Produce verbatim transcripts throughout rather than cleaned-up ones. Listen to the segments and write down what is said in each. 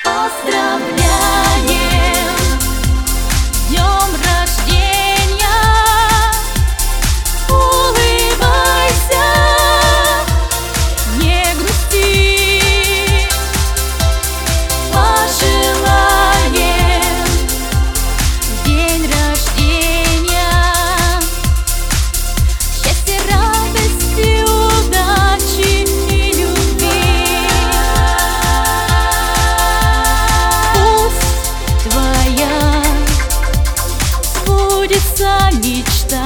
Поздравляем с днем рождения! Улыбайся, не грусти. Пожелаем в день рождения счастья, радости, удачи и любви. Пусть твоя сбудется мечта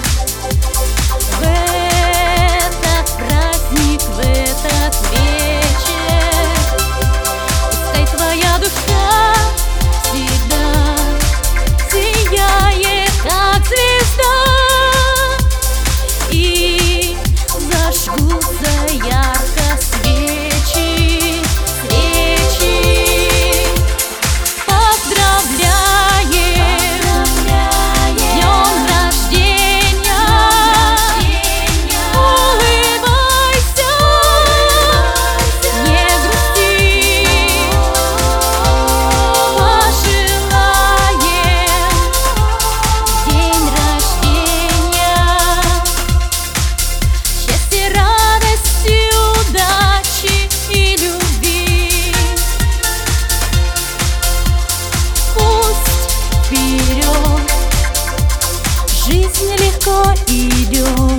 в этот праздник, в этот вечер. Пускай твоя душа всегда сияет, как звезда, и зажгутся ярко свечи, свечи. Поздравляем с днем рождения! Улыбайся, не грусти. Пожелаем в день рождения счастья, радости, удачи и любви. Пусть вперед жизнь легко идет.